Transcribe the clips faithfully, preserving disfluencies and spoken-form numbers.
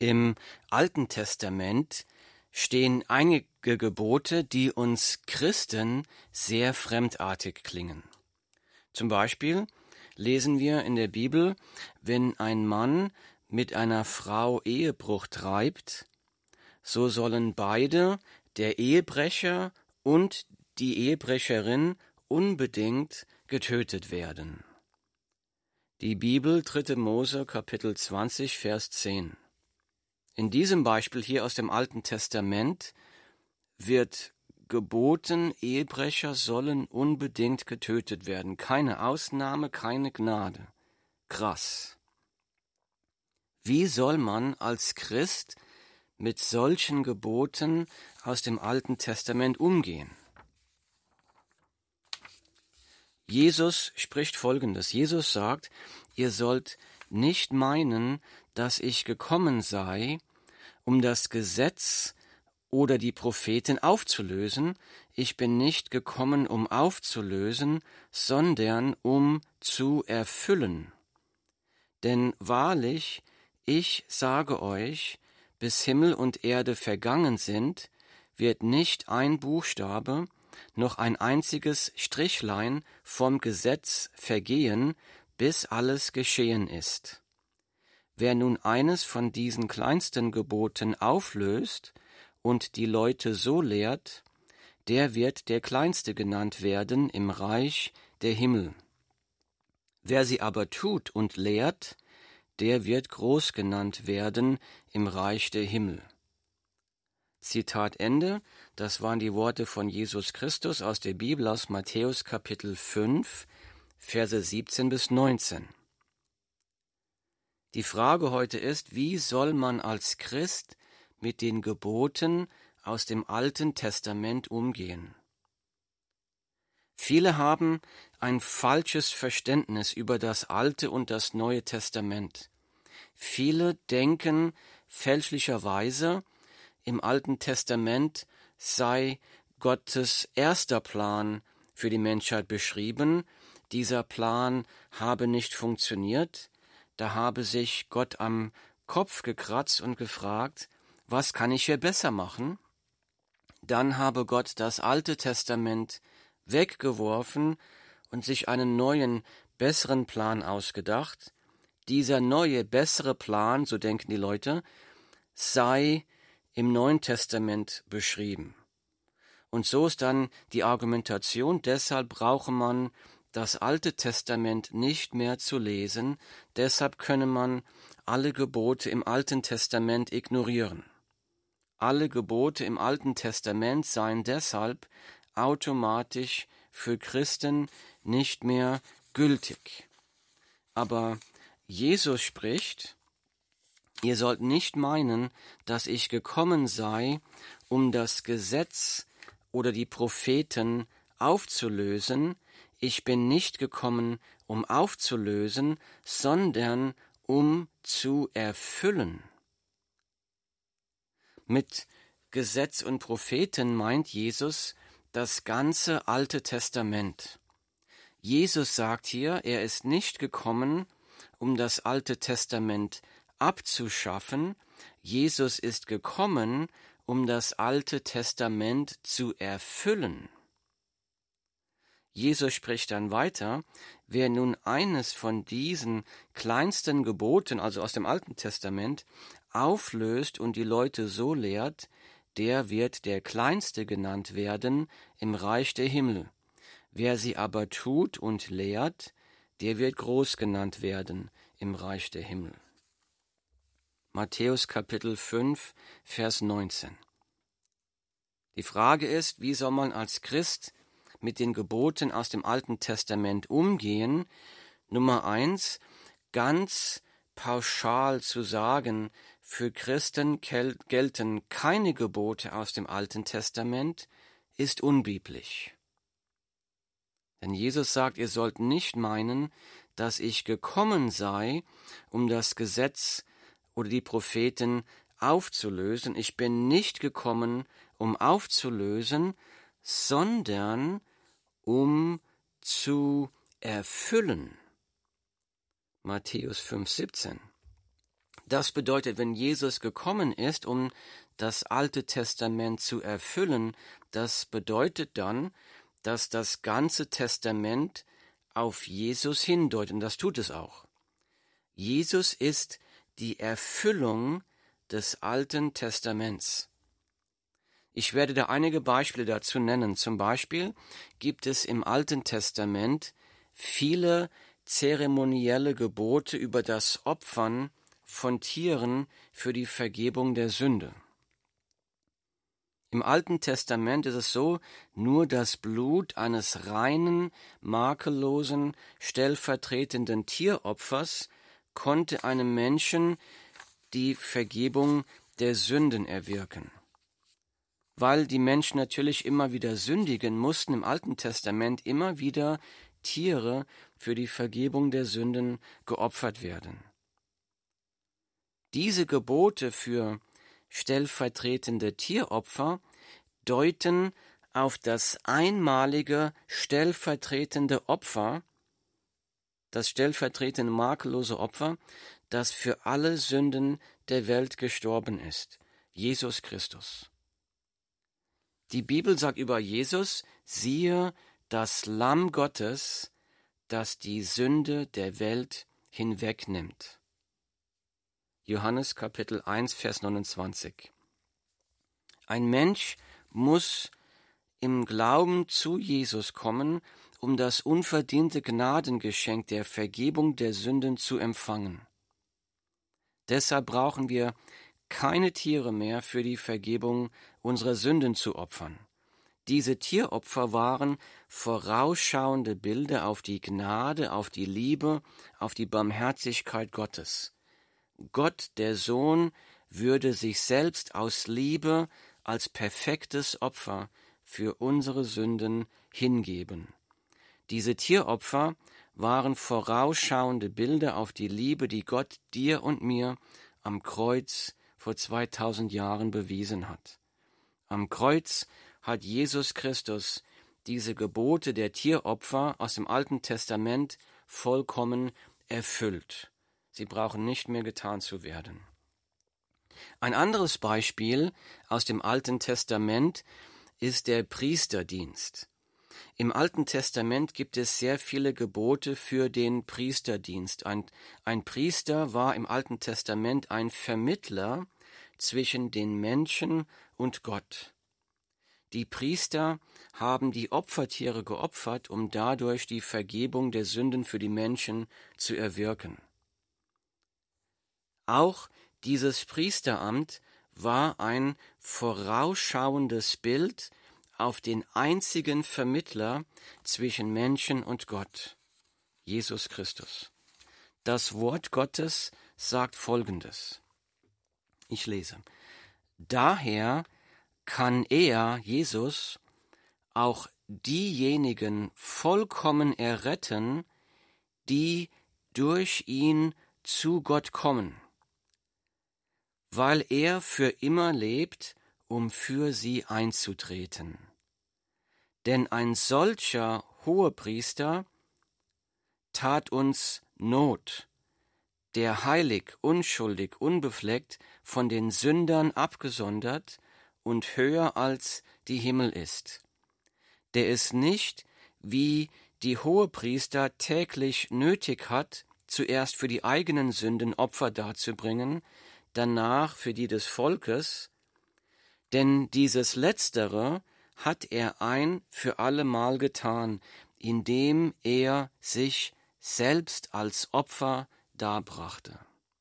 Im Alten Testament stehen einige Gebote, die uns Christen sehr fremdartig klingen. Zum Beispiel lesen wir in der Bibel, wenn ein Mann mit einer Frau Ehebruch treibt, so sollen beide, der Ehebrecher und die Ehebrecherin, unbedingt getötet werden. Die Bibel, dritte Mose, Kapitel zwanzig, Vers zehn. In diesem Beispiel hier aus dem Alten Testament wird geboten, Ehebrecher sollen unbedingt getötet werden. Keine Ausnahme, keine Gnade. Krass. Wie soll man als Christ mit solchen Geboten aus dem Alten Testament umgehen? Jesus spricht Folgendes. Jesus sagt, ihr sollt nicht meinen, dass ich gekommen sei, um das Gesetz oder die Propheten aufzulösen. Ich bin nicht gekommen, um aufzulösen, sondern um zu erfüllen. Denn wahrlich, ich sage euch, bis Himmel und Erde vergangen sind, wird nicht ein Buchstabe, noch ein einziges Strichlein vom Gesetz vergehen, bis alles geschehen ist. Wer nun eines von diesen kleinsten Geboten auflöst und die Leute so lehrt, der wird der Kleinste genannt werden im Reich der Himmel. Wer sie aber tut und lehrt, der wird groß genannt werden im Reich der Himmel. Zitat Ende, das waren die Worte von Jesus Christus aus der Bibel aus Matthäus Kapitel fünf, Verse siebzehn bis neunzehn. Die Frage heute ist, wie soll man als Christ mit den Geboten aus dem Alten Testament umgehen? Viele haben ein falsches Verständnis über das Alte und das Neue Testament. Viele denken fälschlicherweise, im Alten Testament sei Gottes erster Plan für die Menschheit beschrieben. Dieser Plan habe nicht funktioniert. Da habe sich Gott am Kopf gekratzt und gefragt, was kann ich hier besser machen? Dann habe Gott das Alte Testament weggeworfen und sich einen neuen, besseren Plan ausgedacht. Dieser neue, bessere Plan, so denken die Leute, sei im Neuen Testament beschrieben. Und so ist dann die Argumentation, deshalb brauche man das Alte Testament nicht mehr zu lesen, deshalb könne man alle Gebote im Alten Testament ignorieren. Alle Gebote im Alten Testament seien deshalb automatisch für Christen nicht mehr gültig. Aber Jesus spricht, ihr sollt nicht meinen, dass ich gekommen sei, um das Gesetz oder die Propheten aufzulösen. Ich bin nicht gekommen, um aufzulösen, sondern um zu erfüllen. Mit Gesetz und Propheten meint Jesus das ganze Alte Testament. Jesus sagt hier, er ist nicht gekommen, um das Alte Testament abzuschaffen. Jesus ist gekommen, um das Alte Testament zu erfüllen. Jesus spricht dann weiter, wer nun eines von diesen kleinsten Geboten, also aus dem Alten Testament, auflöst und die Leute so lehrt, der wird der Kleinste genannt werden im Reich der Himmel. Wer sie aber tut und lehrt, der wird groß genannt werden im Reich der Himmel. Matthäus Kapitel fünf, Vers neunzehn. Die Frage ist, wie soll man als Christ mit den Geboten aus dem Alten Testament umgehen? Nummer eins, ganz pauschal zu sagen, für Christen kel- gelten keine Gebote aus dem Alten Testament, ist unbiblisch. Denn Jesus sagt, ihr sollt nicht meinen, dass ich gekommen sei, um das Gesetz oder die Propheten aufzulösen. Ich bin nicht gekommen, um aufzulösen, sondern um zu erfüllen. Matthäus fünf, siebzehn. Das bedeutet, wenn Jesus gekommen ist, um das Alte Testament zu erfüllen, das bedeutet dann, dass das ganze Testament auf Jesus hindeutet. Und das tut es auch. Jesus ist die Erfüllung des Alten Testaments. Ich werde da einige Beispiele dazu nennen. Zum Beispiel gibt es im Alten Testament viele zeremonielle Gebote über das Opfern von Tieren für die Vergebung der Sünde. Im Alten Testament ist es so, nur das Blut eines reinen, makellosen, stellvertretenden Tieropfers konnte einem Menschen die Vergebung der Sünden erwirken. Weil die Menschen natürlich immer wieder sündigen, mussten im Alten Testament immer wieder Tiere für die Vergebung der Sünden geopfert werden. Diese Gebote für stellvertretende Tieropfer deuten auf das einmalige stellvertretende Opfer, das stellvertretende makellose Opfer, das für alle Sünden der Welt gestorben ist, Jesus Christus. Die Bibel sagt über Jesus, siehe das Lamm Gottes, das die Sünde der Welt hinwegnimmt. Johannes Kapitel eins, Vers neunundzwanzig. Ein Mensch muss im Glauben zu Jesus kommen, um das unverdiente Gnadengeschenk der Vergebung der Sünden zu empfangen. Deshalb brauchen wir keine Tiere mehr für die Vergebung unserer Sünden zu opfern. Diese Tieropfer waren vorausschauende Bilder auf die Gnade, auf die Liebe, auf die Barmherzigkeit Gottes. Gott, der Sohn, würde sich selbst aus Liebe als perfektes Opfer für unsere Sünden hingeben. Diese Tieropfer waren vorausschauende Bilder auf die Liebe, die Gott dir und mir am Kreuz vor zweitausend Jahren bewiesen hat. Am Kreuz hat Jesus Christus diese Gebote der Tieropfer aus dem Alten Testament vollkommen erfüllt. Sie brauchen nicht mehr getan zu werden. Ein anderes Beispiel aus dem Alten Testament ist der Priesterdienst. Im Alten Testament gibt es sehr viele Gebote für den Priesterdienst. Ein, ein Priester war im Alten Testament ein Vermittler zwischen den Menschen und Gott. Die Priester haben die Opfertiere geopfert, um dadurch die Vergebung der Sünden für die Menschen zu erwirken. Auch dieses Priesteramt war ein vorausschauendes Bild auf den einzigen Vermittler zwischen Menschen und Gott, Jesus Christus. Das Wort Gottes sagt Folgendes. Ich lese. Daher kann er, Jesus, auch diejenigen vollkommen erretten, die durch ihn zu Gott kommen, weil er für immer lebt, um für sie einzutreten. Denn ein solcher Hohepriester tat uns Not, der heilig, unschuldig, unbefleckt, von den Sündern abgesondert und höher als die Himmel ist, der es nicht, wie die Hohepriester täglich nötig hat, zuerst für die eigenen Sünden Opfer darzubringen, danach für die des Volkes, denn dieses Letztere hat er ein für allemal getan, indem er sich selbst als Opfer darbrachte.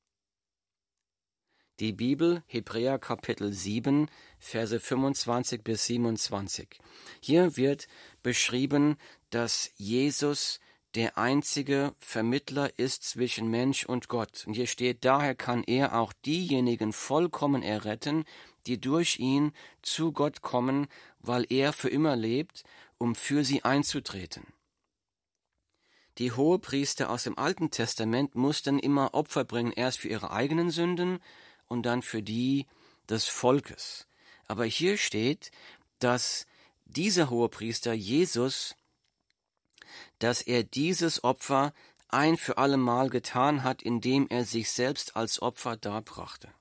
Die Bibel, Hebräer Kapitel sieben, Verse fünfundzwanzig bis siebenundzwanzig. Hier wird beschrieben, dass Jesus der einzige Vermittler ist zwischen Mensch und Gott. Und hier steht, daher kann er auch diejenigen vollkommen erretten, die durch ihn zu Gott kommen, weil er für immer lebt, um für sie einzutreten. Die Hohepriester aus dem Alten Testament mussten immer Opfer bringen, erst für ihre eigenen Sünden und dann für die des Volkes. Aber hier steht, dass dieser Hohepriester Jesus, dass er dieses Opfer ein für allemal getan hat, indem er sich selbst als Opfer darbrachte.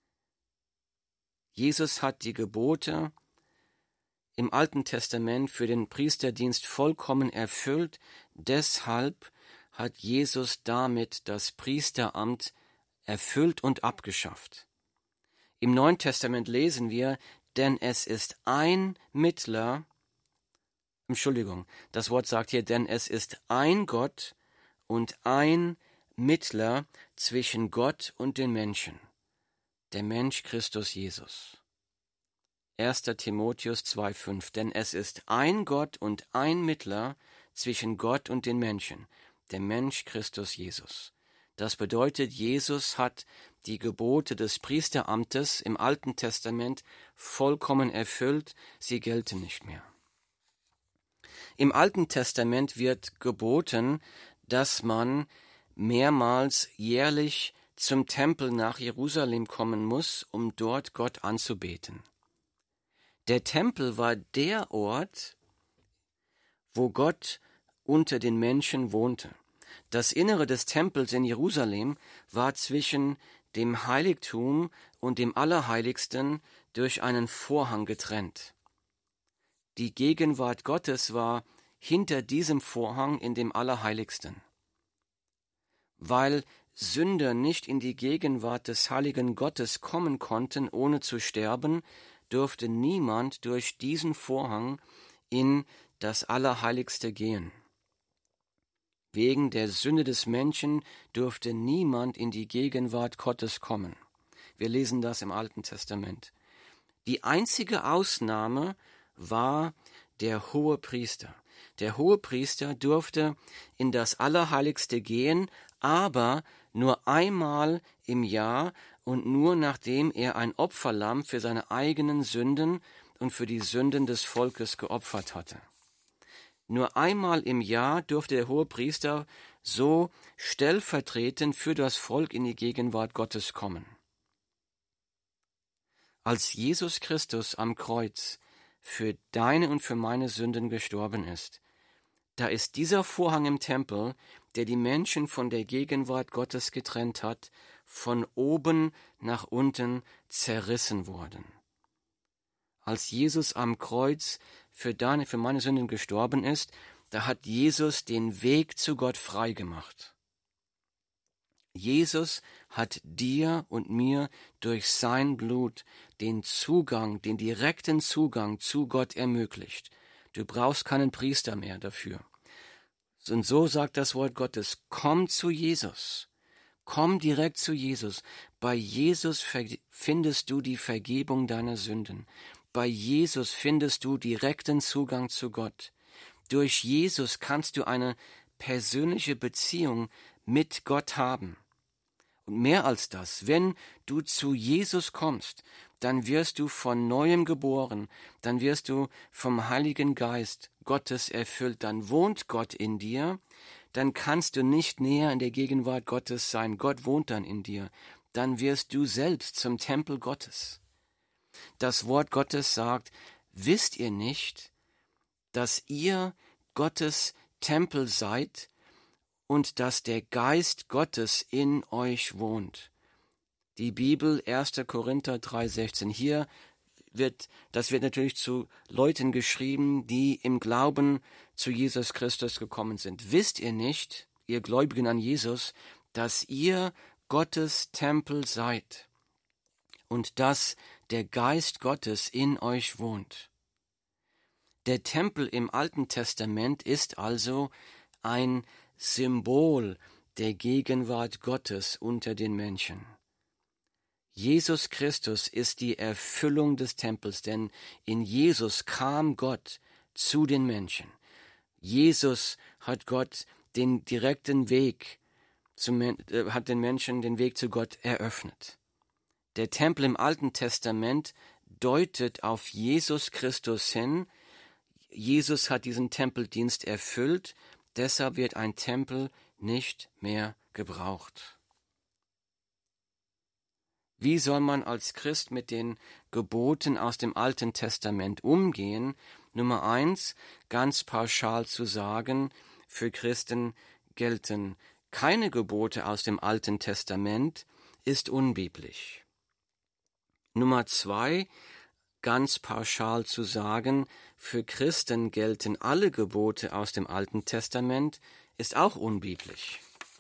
Jesus hat die Gebote im Alten Testament für den Priesterdienst vollkommen erfüllt, deshalb hat Jesus damit das Priesteramt erfüllt und abgeschafft. Im Neuen Testament lesen wir, denn es ist ein Mittler, Entschuldigung, das Wort sagt hier, denn es ist ein Gott und ein Mittler zwischen Gott und den Menschen, der Mensch Christus Jesus. erster Timotheus zwei fünf, denn es ist ein Gott und ein Mittler zwischen Gott und den Menschen, der Mensch Christus Jesus. Das bedeutet, Jesus hat die Gebote des Priesteramtes im Alten Testament vollkommen erfüllt, sie gelten nicht mehr. Im Alten Testament wird geboten, dass man mehrmals jährlich zum Tempel nach Jerusalem kommen muss, um dort Gott anzubeten. Der Tempel war der Ort, wo Gott unter den Menschen wohnte. Das Innere des Tempels in Jerusalem war zwischen dem Heiligtum und dem Allerheiligsten durch einen Vorhang getrennt. Die Gegenwart Gottes war hinter diesem Vorhang in dem Allerheiligsten. Weil Sünder nicht in die Gegenwart des heiligen Gottes kommen konnten, ohne zu sterben, durfte niemand durch diesen Vorhang in das Allerheiligste gehen. Wegen der Sünde des Menschen durfte niemand in die Gegenwart Gottes kommen. Wir lesen das im Alten Testament. Die einzige Ausnahme war der Hohepriester. Der Hohepriester durfte in das Allerheiligste gehen, aber nur einmal im Jahr und nur nachdem er ein Opferlamm für seine eigenen Sünden und für die Sünden des Volkes geopfert hatte. Nur einmal im Jahr durfte der Hohepriester so stellvertretend für das Volk in die Gegenwart Gottes kommen. Als Jesus Christus am Kreuz für deine und für meine Sünden gestorben ist, da ist dieser Vorhang im Tempel, der die Menschen von der Gegenwart Gottes getrennt hat, von oben nach unten zerrissen worden. Als Jesus am Kreuz für deine, für meine Sünden gestorben ist, da hat Jesus den Weg zu Gott frei gemacht. Jesus hat dir und mir durch sein Blut den Zugang, den direkten Zugang zu Gott ermöglicht. Du brauchst keinen Priester mehr dafür. Und so sagt das Wort Gottes, komm zu Jesus. Komm direkt zu Jesus. Bei Jesus findest du die Vergebung deiner Sünden. Bei Jesus findest du direkten Zugang zu Gott. Durch Jesus kannst du eine persönliche Beziehung mit Gott haben. Und mehr als das, wenn du zu Jesus kommst, dann wirst du von Neuem geboren, dann wirst du vom Heiligen Geist Gottes erfüllt, dann wohnt Gott in dir, dann kannst du nicht näher in der Gegenwart Gottes sein, Gott wohnt dann in dir, dann wirst du selbst zum Tempel Gottes. Das Wort Gottes sagt, wisst ihr nicht, dass ihr Gottes Tempel seid und dass der Geist Gottes in euch wohnt? Die Bibel, erster Korinther drei sechzehn. Hier wird, das wird natürlich zu Leuten geschrieben, die im Glauben zu Jesus Christus gekommen sind. Wisst ihr nicht, ihr Gläubigen an Jesus, dass ihr Gottes Tempel seid und dass der Geist Gottes in euch wohnt? Der Tempel im Alten Testament ist also ein Symbol der Gegenwart Gottes unter den Menschen. Jesus Christus ist die Erfüllung des Tempels, denn in Jesus kam Gott zu den Menschen. Jesus hat Gott den direkten Weg, zum, äh, hat den Menschen den Weg zu Gott eröffnet. Der Tempel im Alten Testament deutet auf Jesus Christus hin. Jesus hat diesen Tempeldienst erfüllt, deshalb wird ein Tempel nicht mehr gebraucht. Wie soll man als Christ mit den Geboten aus dem Alten Testament umgehen? Nummer eins, ganz pauschal zu sagen, für Christen gelten keine Gebote aus dem Alten Testament ist unbiblisch. Nummer zwei, ganz pauschal zu sagen, für Christen gelten alle Gebote aus dem Alten Testament, ist auch unbiblisch.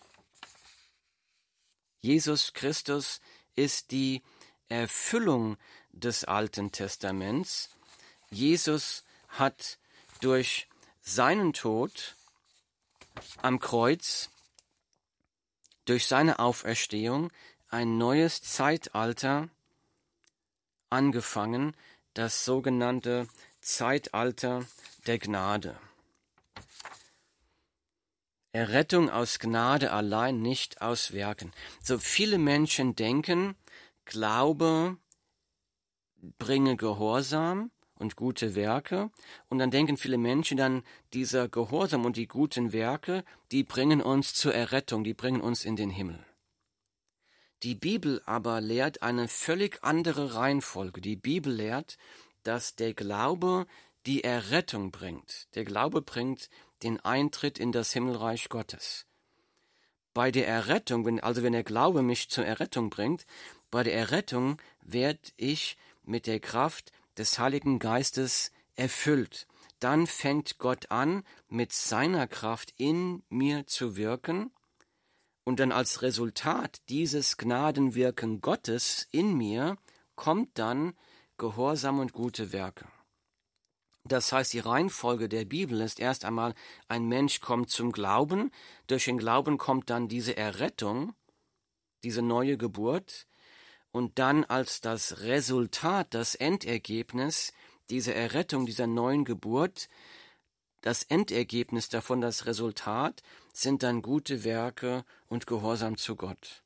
Jesus Christus ist die Erfüllung des Alten Testaments. Jesus hat durch seinen Tod am Kreuz, durch seine Auferstehung, ein neues Zeitalter angefangen, das sogenannte Zeitalter der Gnade. Errettung aus Gnade allein, nicht aus Werken. So viele Menschen denken, Glaube bringe Gehorsam und gute Werke, und dann denken viele Menschen dann, dieser Gehorsam und die guten Werke, die bringen uns zur Errettung, die bringen uns in den Himmel. Die Bibel aber lehrt eine völlig andere Reihenfolge. Die Bibel lehrt, dass der Glaube die Errettung bringt. Der Glaube bringt den Eintritt in das Himmelreich Gottes. Bei der Errettung, wenn, also wenn der Glaube mich zur Errettung bringt, bei der Errettung werde ich mit der Kraft des Heiligen Geistes erfüllt. Dann fängt Gott an, mit seiner Kraft in mir zu wirken, und dann als Resultat dieses Gnadenwirken Gottes in mir kommt dann Gehorsam und gute Werke. Das heißt, die Reihenfolge der Bibel ist erst einmal, ein Mensch kommt zum Glauben, durch den Glauben kommt dann diese Errettung, diese neue Geburt, und dann als das Resultat, das Endergebnis dieser Errettung, dieser neuen Geburt, das Endergebnis davon, das Resultat, sind dann gute Werke und Gehorsam zu Gott.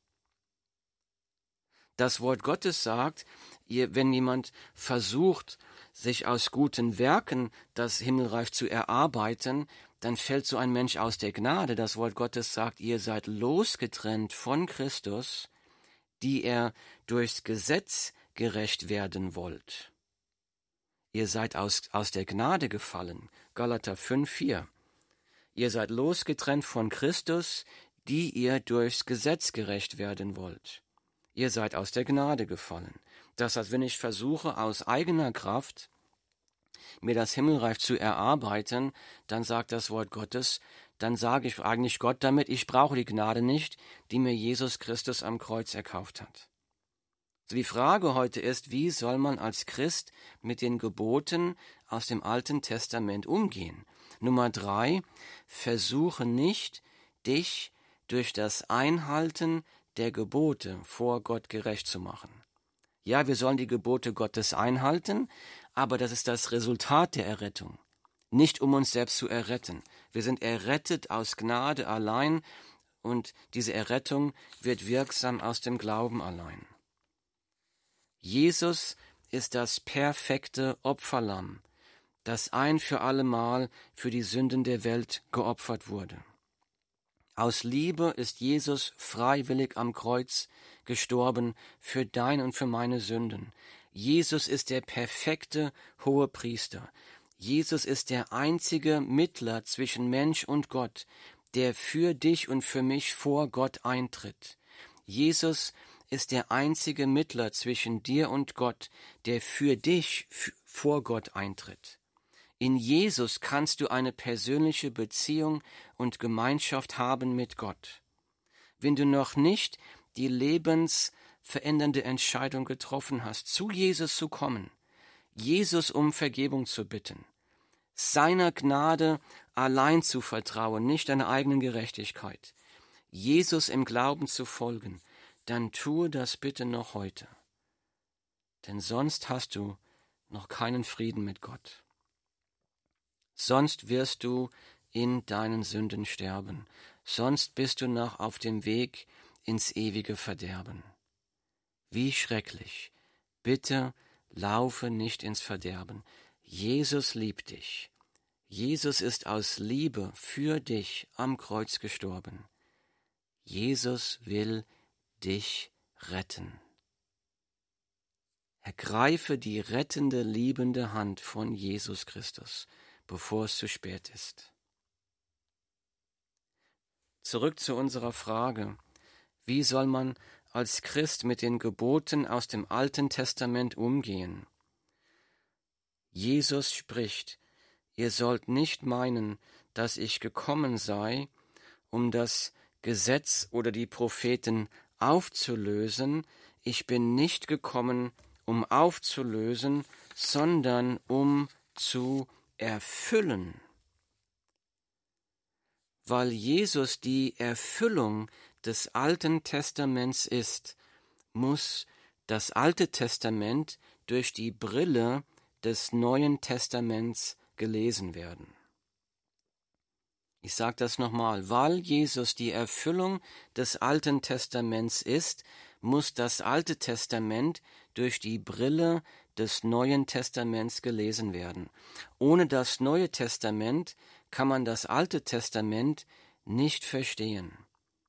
Das Wort Gottes sagt, wenn jemand versucht, sich aus guten Werken das Himmelreich zu erarbeiten, dann fällt so ein Mensch aus der Gnade. Das Wort Gottes sagt, ihr seid losgetrennt von Christus, die ihr durchs Gesetz gerecht werden wollt. Ihr seid aus, aus der Gnade gefallen. Galater fünf, vier. Ihr seid losgetrennt von Christus, die ihr durchs Gesetz gerecht werden wollt. Ihr seid aus der Gnade gefallen. Das heißt, wenn ich versuche, aus eigener Kraft mir das Himmelreich zu erarbeiten, dann sagt das Wort Gottes, dann sage ich eigentlich Gott damit, ich brauche die Gnade nicht, die mir Jesus Christus am Kreuz erkauft hat. So, die Frage heute ist, wie soll man als Christ mit den Geboten aus dem Alten Testament umgehen? Nummer drei, versuche nicht, dich durch das Einhalten der Gebote vor Gott gerecht zu machen. Ja, wir sollen die Gebote Gottes einhalten, aber das ist das Resultat der Errettung. Nicht um uns selbst zu erretten. Wir sind errettet aus Gnade allein, und diese Errettung wird wirksam aus dem Glauben allein. Jesus ist das perfekte Opferlamm, das ein für allemal für die Sünden der Welt geopfert wurde. Aus Liebe ist Jesus freiwillig am Kreuz gestorben für deine und für meine Sünden. Jesus ist der perfekte Hohepriester. Jesus ist der einzige Mittler zwischen Mensch und Gott, der für dich und für mich vor Gott eintritt. Jesus ist der einzige Mittler zwischen dir und Gott, der für dich vor Gott eintritt. In Jesus kannst du eine persönliche Beziehung und Gemeinschaft haben mit Gott. Wenn du noch nicht die lebensverändernde Entscheidung getroffen hast, zu Jesus zu kommen, Jesus um Vergebung zu bitten, seiner Gnade allein zu vertrauen, nicht deiner eigenen Gerechtigkeit, Jesus im Glauben zu folgen, dann tue das bitte noch heute. Denn sonst hast du noch keinen Frieden mit Gott. Sonst wirst du in deinen Sünden sterben. Sonst bist du noch auf dem Weg ins ewige Verderben. Wie schrecklich. Bitte laufe nicht ins Verderben. Jesus liebt dich. Jesus ist aus Liebe für dich am Kreuz gestorben. Jesus will dich retten. Ergreife die rettende, liebende Hand von Jesus Christus, bevor es zu spät ist. Zurück zu unserer Frage: Wie soll man als Christ mit den Geboten aus dem Alten Testament umgehen? Jesus spricht: Ihr sollt nicht meinen, dass ich gekommen sei, um das Gesetz oder die Propheten aufzulösen. Ich bin nicht gekommen, um aufzulösen, sondern um zu erfüllen. Weil Jesus die Erfüllung des Alten Testaments ist, muss das Alte Testament durch die Brille des Neuen Testaments gelesen werden. Ich sage das nochmal: Weil Jesus die Erfüllung des Alten Testaments ist, muss das Alte Testament durch die Brille des Neuen Testaments gelesen werden. Ohne das Neue Testament kann man das Alte Testament nicht verstehen.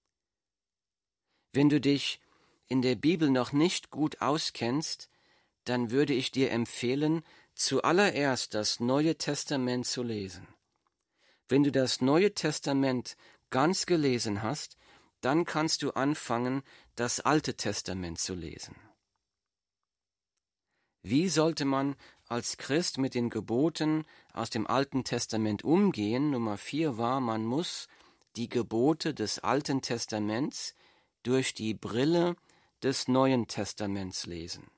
Wenn du dich in der Bibel noch nicht gut auskennst, dann würde ich dir empfehlen, zuallererst das Neue Testament zu lesen. Wenn du das Neue Testament ganz gelesen hast, dann kannst du anfangen, das Alte Testament zu lesen. Wie sollte man als Christ mit den Geboten aus dem Alten Testament umgehen? Nummer vier war, man muss die Gebote des Alten Testaments durch die Brille des Neuen Testaments lesen.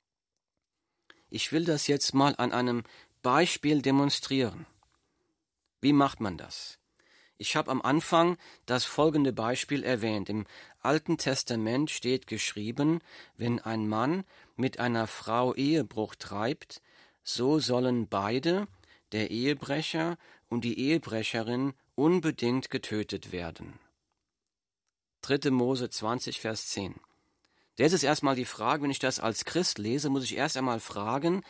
Ich will das jetzt mal an einem Beispiel demonstrieren. Wie macht man das? Ich habe am Anfang das folgende Beispiel erwähnt. Im Alten Testament steht geschrieben: Wenn ein Mann mit einer Frau Ehebruch treibt, so sollen beide, der Ehebrecher und die Ehebrecherin, unbedingt getötet werden. dritter Mose zwanzig, Vers zehn. Das ist erstmal die Frage, wenn ich das als Christ lese, muss ich erst einmal fragen,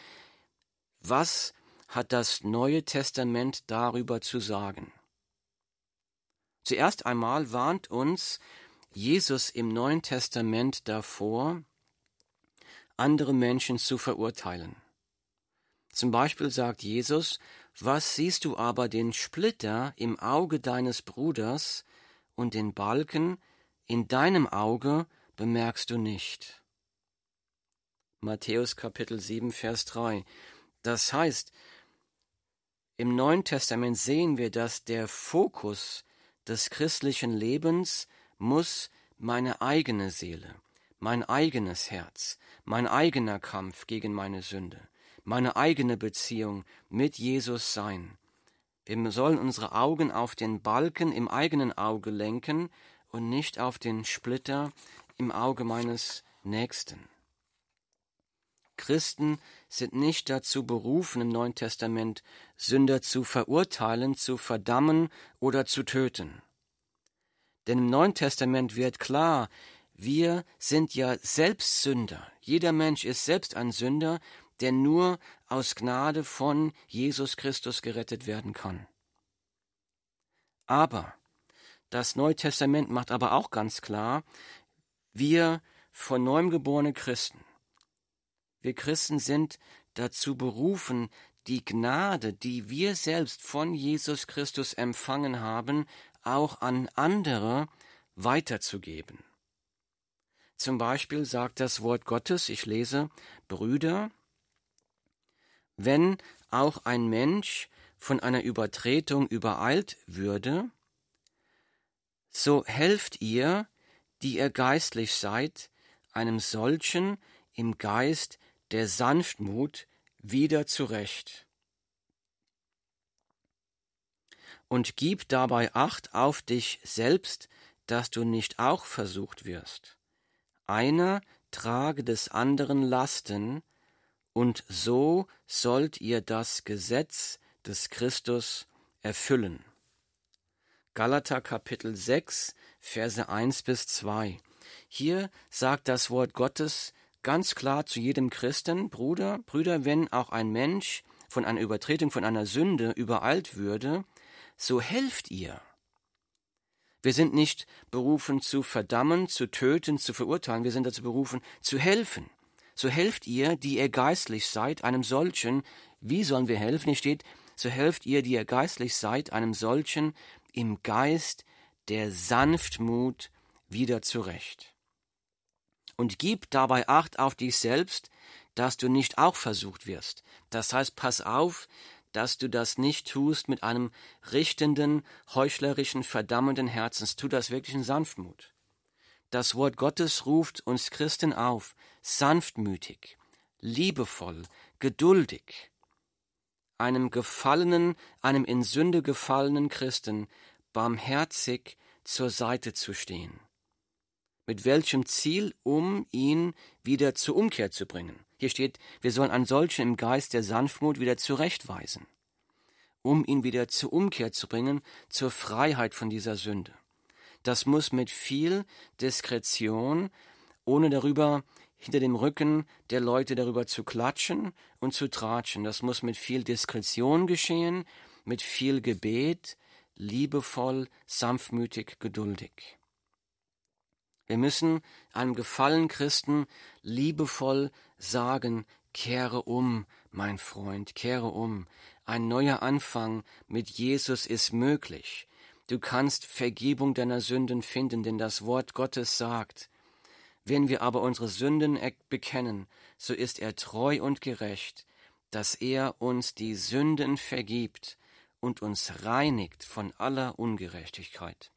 was hat das Neue Testament darüber zu sagen? Zuerst einmal warnt uns Jesus im Neuen Testament davor, andere Menschen zu verurteilen. Zum Beispiel sagt Jesus: Was siehst du aber den Splitter im Auge deines Bruders und den Balken in deinem Auge bemerkst du nicht? Matthäus Kapitel sieben, Vers drei. Das heißt, im Neuen Testament sehen wir, dass der Fokus des christlichen Lebens muss meine eigene Seele, mein eigenes Herz, mein eigener Kampf gegen meine Sünde, meine eigene Beziehung mit Jesus sein. Wir sollen unsere Augen auf den Balken im eigenen Auge lenken und nicht auf den Splitter im Auge meines Nächsten. Christen sind nicht dazu berufen, im Neuen Testament Sünder zu verurteilen, zu verdammen oder zu töten. Denn im Neuen Testament wird klar, wir sind ja selbst Sünder. Jeder Mensch ist selbst ein Sünder, der nur aus Gnade von Jesus Christus gerettet werden kann. Aber das Neue Testament macht aber auch ganz klar, wir von neuem geborene Christen, wir Christen sind dazu berufen, die Gnade, die wir selbst von Jesus Christus empfangen haben, auch an andere weiterzugeben. Zum Beispiel sagt das Wort Gottes, ich lese: Brüder, wenn auch ein Mensch von einer Übertretung übereilt würde, so helft ihr, die ihr geistlich seid, einem solchen im Geist der Sanftmut wieder zurecht. Und gib dabei Acht auf dich selbst, dass du nicht auch versucht wirst. Einer trage des anderen Lasten, und so sollt ihr das Gesetz des Christus erfüllen. Galater Kapitel sechs, Verse eins bis zwei. Hier sagt das Wort Gottes ganz klar zu jedem Christen: Bruder, Brüder, wenn auch ein Mensch von einer Übertretung, von einer Sünde übereilt würde, so helft ihr. Wir sind nicht berufen zu verdammen, zu töten, zu verurteilen, wir sind dazu berufen zu helfen. So helft ihr, die ihr geistlich seid, einem solchen. Wie sollen wir helfen? Hier steht: So helft ihr, die ihr geistlich seid, einem solchen im Geist der Sanftmut wieder zurecht. Und gib dabei Acht auf dich selbst, dass du nicht auch versucht wirst. Das heißt, pass auf, dass du das nicht tust mit einem richtenden, heuchlerischen, verdammenden Herzens. Tu das wirklich in Sanftmut. Das Wort Gottes ruft uns Christen auf, sanftmütig, liebevoll, geduldig, einem gefallenen, einem in Sünde gefallenen Christen barmherzig zur Seite zu stehen. Mit welchem Ziel? Um ihn wieder zur Umkehr zu bringen. Hier steht, wir sollen einen solchen im Geist der Sanftmut wieder zurechtweisen, um ihn wieder zur Umkehr zu bringen, zur Freiheit von dieser Sünde. Das muss mit viel Diskretion, ohne darüber hinter dem Rücken der Leute darüber zu klatschen und zu tratschen. Das muss mit viel Diskretion geschehen, mit viel Gebet, liebevoll, sanftmütig, geduldig. Wir müssen einem gefallenen Christen liebevoll sagen, kehre um, mein Freund, kehre um. Ein neuer Anfang mit Jesus ist möglich. Du kannst Vergebung deiner Sünden finden, denn das Wort Gottes sagt, wenn wir aber unsere Sünden bekennen, so ist er treu und gerecht, dass er uns die Sünden vergibt und uns reinigt von aller Ungerechtigkeit.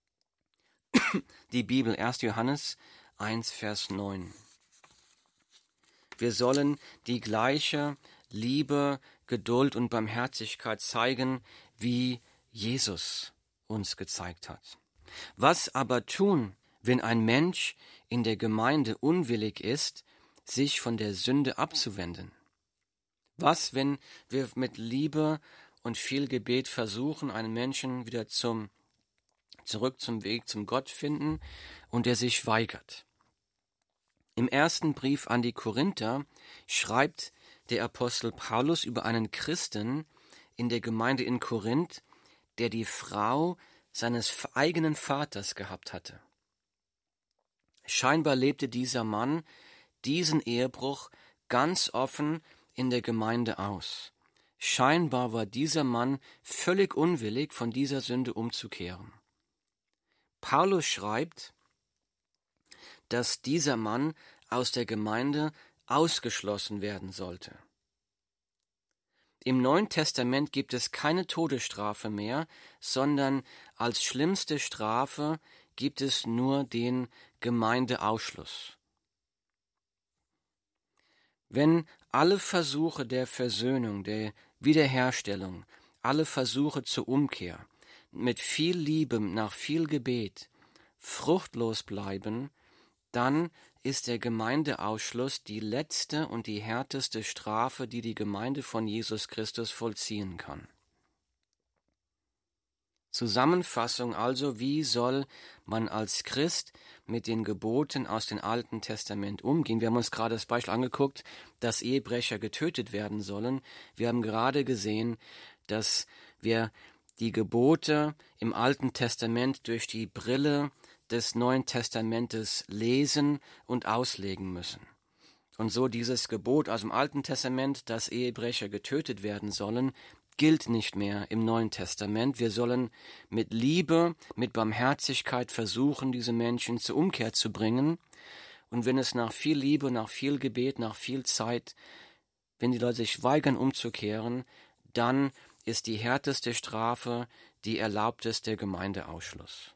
Die Bibel, erster Johannes eins, Vers neun. Wir sollen die gleiche Liebe, Geduld und Barmherzigkeit zeigen, wie Jesus uns gezeigt hat. Was aber tun, wenn ein Mensch in der Gemeinde unwillig ist, sich von der Sünde abzuwenden? Was, wenn wir mit Liebe und viel Gebet versuchen, einen Menschen wieder zum zurück zum Weg zum Gott finden und er sich weigert? Im ersten Brief an die Korinther schreibt der Apostel Paulus über einen Christen in der Gemeinde in Korinth, der die Frau seines eigenen Vaters gehabt hatte. Scheinbar lebte dieser Mann diesen Ehebruch ganz offen in der Gemeinde aus. Scheinbar war dieser Mann völlig unwillig, von dieser Sünde umzukehren. Paulus schreibt, dass dieser Mann aus der Gemeinde ausgeschlossen werden sollte. Im Neuen Testament gibt es keine Todesstrafe mehr, sondern als schlimmste Strafe gibt es nur den Gemeindeausschluss. Wenn alle Versuche der Versöhnung, der Wiederherstellung, alle Versuche zur Umkehr mit viel Liebe, nach viel Gebet fruchtlos bleiben, dann ist der Gemeindeausschluss die letzte und die härteste Strafe, die die Gemeinde von Jesus Christus vollziehen kann. Zusammenfassung also, wie soll man als Christ mit den Geboten aus dem Alten Testament umgehen? Wir haben uns gerade das Beispiel angeguckt, dass Ehebrecher getötet werden sollen. Wir haben gerade gesehen, dass wir die Gebote im Alten Testament durch die Brille des Neuen Testamentes lesen und auslegen müssen. Und so dieses Gebot aus dem Alten Testament, dass Ehebrecher getötet werden sollen, gilt nicht mehr im Neuen Testament. Wir sollen mit Liebe, mit Barmherzigkeit versuchen, diese Menschen zur Umkehr zu bringen. Und wenn es nach viel Liebe, nach viel Gebet, nach viel Zeit, wenn die Leute sich weigern umzukehren, dann ist die härteste Strafe die erlaubteste Gemeindeausschluss.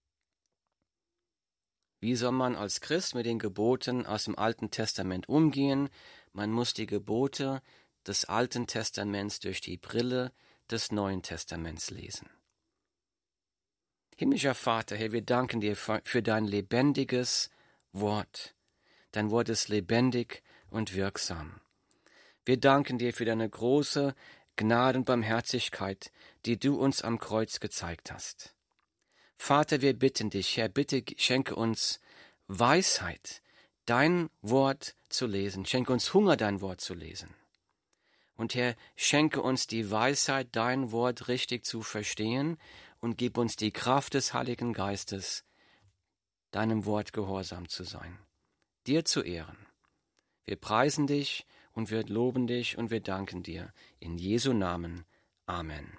Wie soll man als Christ mit den Geboten aus dem Alten Testament umgehen? Man muss die Gebote des Alten Testaments durch die Brille des Neuen Testaments lesen. Himmlischer Vater, Herr, wir danken dir für dein lebendiges Wort. Dein Wort ist lebendig und wirksam. Wir danken dir für deine große Gnade und Barmherzigkeit, die du uns am Kreuz gezeigt hast. Vater, wir bitten dich, Herr, bitte schenke uns Weisheit, dein Wort zu lesen. Schenke uns Hunger, dein Wort zu lesen. Und Herr, schenke uns die Weisheit, dein Wort richtig zu verstehen und gib uns die Kraft des Heiligen Geistes, deinem Wort gehorsam zu sein, dir zu ehren. Wir preisen dich und wir loben dich und wir danken dir. In Jesu Namen. Amen.